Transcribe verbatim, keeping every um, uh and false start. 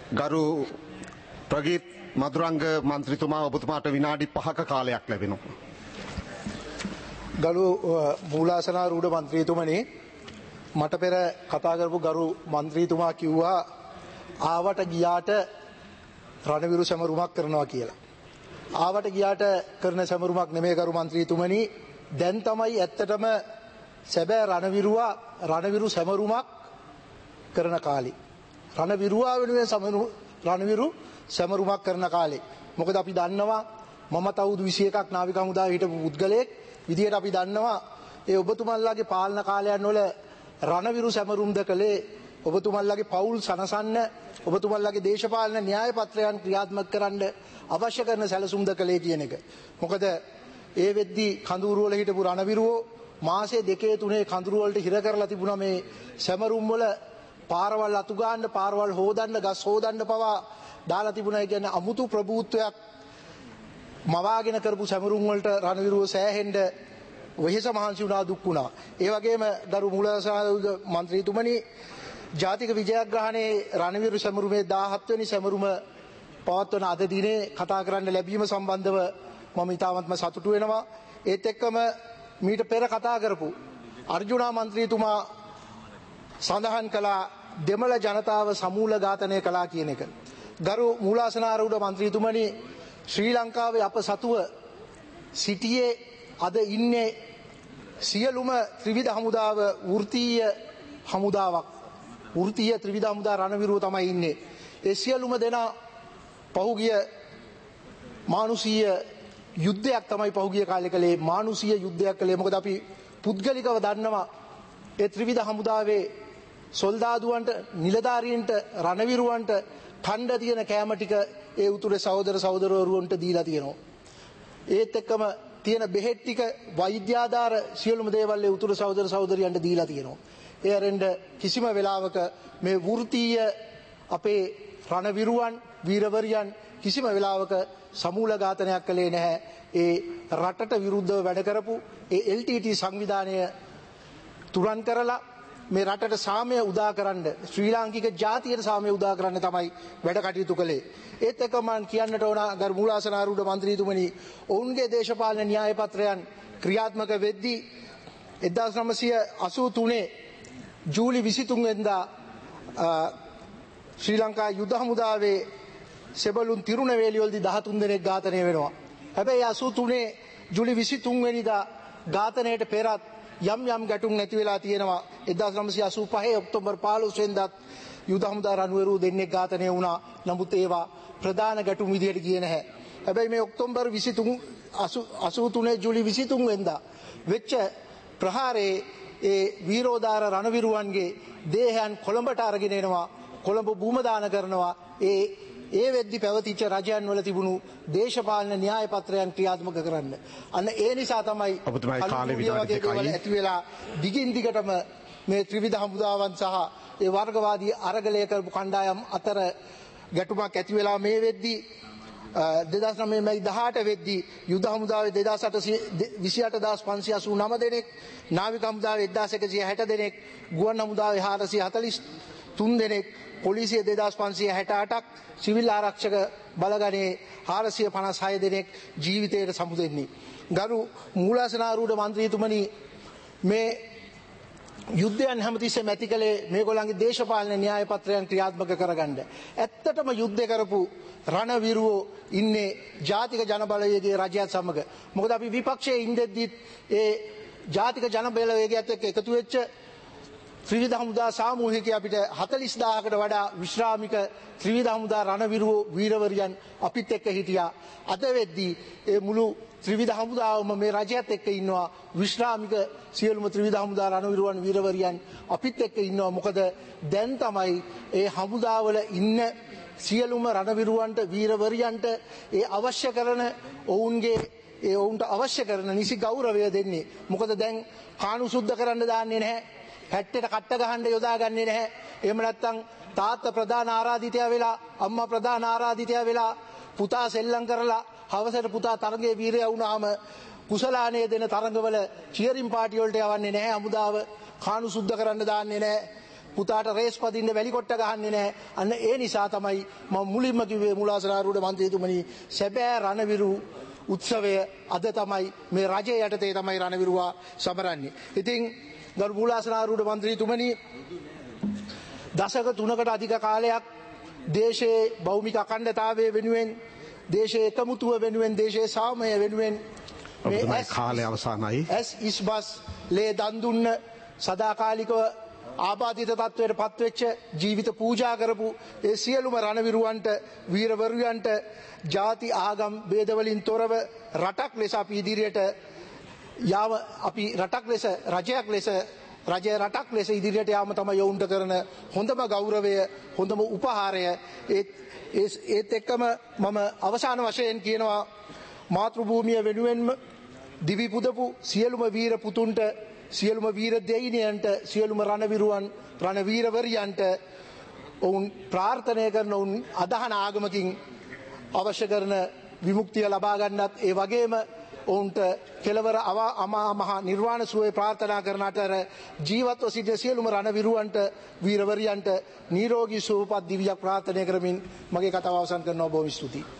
ගරු ප්‍රගීත් මදුරංග මන්ත්‍රීතුමා ඔබතුමාට විනාඩි පහක කාලයක් ලැබෙනවා. ගරු මූලාසනාරූඪ මන්ත්‍රීතුමනි, මට පෙර කතා කරපු ගරු මන්ත්‍රීතුමා කිව්වා ආවට ගියාට රණවිරු සැමරුමක් කරනවා කියලා. ආවට ගියාට කරන සැමරුමක් නෙමෙයි ගරු මන්ත්‍රීතුමනි. දැන් තමයි ඇත්තටම සැබෑ රණවිරුවා රණවිරු සැමරුමක් කරන කාලේ. රණවිරුවා වෙනුවෙන් සමරු රණවිරු සැමරුමක් කරන කාලේ. මොකද අපි දන්නවා මම අවුරුදු විසි එකක් නාවික හමුදාවේ හිටපු පුද්ගලයෙක් විදියට අපි දන්නවා ඒ ඔබතුමන්ලාගේ පාලන කාලයන් වල රණවිරු සැමරුම්ද කළේ ඔබතුමන්ලාගේ පවුල් සනසන්න, ඔබතුමන්ලාගේ දේශපාලන න්‍යාය පත්‍රයන් ක්‍රියාත්මක කරන්න අවශ්‍ය කරන සැලසුම්ද කළේ කියන එක. මොකද ඒ වෙද්දී කඳුරු වල හිටපු රණවිරුවෝ මාසේ දෙකේ තුනේ කඳුරු වලට හිර කරලා තිබුණා මේ සැමරුම් වල පාරවල් අතු ගන්න, පාරවල් හොදන්න, ගස් හොදන්න පවා දාලා තිබුණා. ඒ කියන්නේ අමුතු ප්‍රභූත්වයක් මවාගෙන කරපු සැමරුම් වලට රණවිරුවෝ සෑහෙන්න වෙහෙස මහන්සි වුණා, දුක් වුණා. ඒ වගේම ගරු මූලාසනාරූඪ මන්ත්‍රීතුමනි, ජාතික විජයග්‍රහණයේ රණවිරු සැමරුමේ දාහත් වෙනි සැමරුම පවත්වන අද දිනේ කතා කරන්න ලැබීම සම්බන්ධව මම ඉතාමත්ම සතුටු වෙනවා. ඒත් එක්කම මීට පෙර කතා කරපු අර්ජුනා මන්ත්‍රීතුමා සඳහන් කළා දෙමළ ජනතාව සමූල ඝාතනය කළා කියන එක. ගරු මූලාසනාරූඪ මන්ත්‍රීතුමනි, ශ්‍රී ලංකාවේ අප සතුව සිටියේ අද ඉන්නේ සියලුම ත්‍රිවිධ හමුදාව වෘත්තීය හමුදාවක්. වෘත්තීය ත්‍රිවිධ හමුදා රණවිරුව තමයි ඉන්නේ. ඒ සියලුම දෙනා පහුගිය මානුෂීය යුද්ධයක් තමයි පහුගිය කාලේ කළේ. මානුෂීය යුද්ධයක් කළේ. මොකද අපි පුද්ගලිකව දන්නවා ඒ ත්‍රිවිධ හමුදාවේ සොල්දාදුවන්ට, නිලධාරීන්ට, රණවිරුවන්ට ඛණ්ඩ තියෙන කෑම ටික ඒ උතුරේ සහෝදර සහෝදරවරුන්ට දීලා තියෙනවා. ඒත් එක්කම තියෙන බෙහෙත් ටික, වෛද්‍යාධාර සියලුම දේවල් ඒ උතුරේ සහෝදර සහෝදරියන්ට දීලා තියෙනවා. ඒ අරෙන්ද කිසිම වෙලාවක මේ වෘත්තීය අපේ රණවිරුවන්, වීරවරියන් කිසිම වෙලාවක සමූල ඝාතනයක් කළේ නැහැ. ඒ රටට විරුද්ධව වැඩ කරපු ඒ එල් ටී ටී සංවිධානය තුරන් කරලා මේ රටට සාමය උදා කරන්න, ශ්‍රී ලාංකික ජාතියට සාමය උදා කරන්න තමයි වැඩ කටයුතු කළේ. ඒත් එක්ක මම කියන්නට ඕන ගරු මූලාසනාරූඪ මන්ත්‍රීතුමනි, ඔවුන්ගේ දේශපාලන න්‍යාය පත්‍රයන් ක්‍රියාත්මක වෙද්දී එක්දාස් නවසිය අසූ තුනේ ජූලි විසිතුන් වෙනිදා ශ්‍රී ලංකා යුද හමුදාවේ සෙබළුන් තිරුණවේලිවලදී දහතුන් දෙනෙක් ඝාතනය වෙනවා. හැබැයි අසූ තුනේ ජූලි විසිතුන් වෙනිදා ඝාතනයට පෙරත් යම් යම් ගැටුම් නැති වෙලා තියෙනවා. එක්දාස් නවසිය අසූ පහේ ඔක්තෝබර් පහළොස් වෙනිදාත් යුද හමුදා රණවිරු දෙන්නෙක් ඝාතනය වුණා. නමුත් ඒවා ප්‍රධාන ගැටුම් විදියට ගියේ නැහැ. හැබැයි මේ ඔක්තෝබර් විසිතුන් අසූ තුනේ ජූලි විසිතුන් වෙනිදා වෙච්ච ප්‍රහාරයේ ඒ වීරෝදාර රණවිරුවන්ගේ දේහයන් කොළඹට අරගෙන එනවා, කොළඹ භූමදාන කරනවා. ඒ ඒ වෙද්දි පැවතිච්ච රජයන් වල තිබුණු දේශපාලන න්‍යාය පත්‍රයන් ක්‍රියාත්මක කරන්න. අන්න ඒ නිසා තමයි ඇති වෙලා දිගින් දිගටම මේ ත්‍රිවිධ හමුදාවන් සහ ඒ වර්ගවාදී අරගලය කරපු කණ්ඩායම් අතර ගැටුමක් ඇති වෙලා මේ වෙද්දි දෙදාස් නවය මැයි දහඅට වෙද්දී යුද හමුදාවේ දෙදාස් අටසිය විසි අට හදාස් පන්සිය අසූ නව දෙනෙක්, නාවික හමුදාවේ එක්දාස් එකසිය හැට දෙනෙක්, ගුවන් හමුදාවේ හාරසිය හතළිස් තුන් දෙනෙක්, පොලිසිය දෙදාස් පන්සිය හැට අටක්, සිවිල් ආරක්ෂක බලගණයේ හාරසිය පනස් හය දෙනෙක් ජීවිතයට සමුදෙන්නේ. ගරු මූලාසනාරූඪ මන්ත්‍රීතුමනි, මේ යුද්ධයන් හැමතිස්සෙම ඇති කළේ මේගොල්ලන්ගේ දේශපාලන න්‍යාය පත්‍රයන් ක්‍රියාත්මක කරගන්න. ඇත්තටම යුද්ධ කරපු රණවිරුවෝ ඉන්නේ ජාතික ජනබලවේගයේ රජයත් සමග. මොකද අපි විපක්ෂයේ ඉඳෙද්දිත් ඒ ජාතික ජනබලවේගයත් එක්ක එකතු වෙච්ච ත්‍රිවිධ හමුදා සාමූහිකය අපිට හතළිස් දාහකට වඩා විශ්‍රාමික ත්‍රිවිධ හමුදා රණවිරුවෝ, වීරවරියන් අපිත් එක්ක හිටියා. අද වෙද්දී ඒ මුළු ත්‍රිවිධ හමුදාවම මේ රජයත් එක්ක ඉන්නවා. විශ්‍රාමික සියලුම ත්‍රිවිධ හමුදා රණවිරුවන්, වීරවරියන් අපිත් එක්ක ඉන්නවා. මොකද දැන් තමයි ඒ හමුදාවල ඉන්න සියලුම රණවිරුවන්ට, වීරවරියන්ට ඒ අවශ්‍ය කරන ඔවුන්ගේ ඒ ඔවුන්ට අවශ්‍ය කරන නිසි ගෞරවය දෙන්නේ. මොකද දැන් කාණු සුද්ධ කරන්න දාන්නේ නැහැ. හැට්ටේට කට්ට ගහන්න යොදාගන්නේ නැහැ. එහෙම නැත්නම් තාත්තා ප්‍රධාන ආරාධිතයා වෙලා, අම්මා ප්‍රධාන ආරාධිතයා වෙලා, පුතා සෙල්ලම් කරලා හවසට පුතා තරගයේ වීරයා වුණාම කුසලානේ දෙන තරඟවල චියරින් පාටි වලට යවන්නේ නැහැ. හමුදාව කාණු සුද්ධ කරන්න දාන්නේ නැහැ. පුතාට රේස් පදින්න වැලි කොට්ට ගහන්නේ නැහැ. අන්න ඒ නිසා තමයි මම මුලින්ම කිව්වේ මුලාසනාරූඪ මන්ත්‍රීතුමනි සැබෑ රණවිරු උත්සවය අද තමයි මේ රජය යටතේ තමයි රණවිරුවා සමරන්නේ. ඉතින් ගරු මුලාසනාරූඪ මන්ත්‍රීතුමනි දශක තුනකට අධික කාලයක් දේශයේ භෞමික අඛණ්ඩතාවය වෙනුවෙන් දේශයේ එකමුතුව වෙනුවෙන් දේශයේ සාමය වෙනුවෙන් මේ කාලය අවසానයි. ඇස් ඉස්බස් ලේ දන් දුන්න සදාකාලිකව ආබාධිත තත්වයට පත්වෙච්ච ජීවිත පූජා කරපු ඒ සියලුම රණවිරුවන්ට වීරවරුයන්ට ಜಾති ආගම් ભેදවලින් තොරව රටක් ලෙස අපි ඉදිරියට යාම අපි රටක් ලෙස රජයක් ලෙස රජය රටක් ලෙස ඉදිරියට යාම තමයි යොවුන්ට කරන හොඳම ගෞරවය හොඳම උපහාරය. ඒත් ඒත් එක්කම මම අවසාන වශයෙන් කියනවා මාතෘ භූමිය වෙනුවෙන්ම දිවි පුදපු සියලුම වීර පුතුන්ට සියලුම වීර දෙයිනියන්ට සියලුම රණවිරුවන් රණවීරවරියන්ට ඔවුන් ප්‍රාර්ථනා කරන ඔවුන් අදහන ආගමකින් අවශ්‍ය කරන විමුක්තිය ලබා ගන්නත් ඒ වගේම ඔවුන්ට කෙලවර අමා මහ නිර්වාණ සුවය ප්‍රාර්ථනා කරන අතර ජීවත්ව සිටින සියලුම රණවිරුවන්ට වීරවරියන්ට නිරෝගී සුවපත් දිවියක් ප්‍රාර්ථනා කරමින් මගේ කතාව අවසන් කරනවා. බොහොම ස්තුතියි.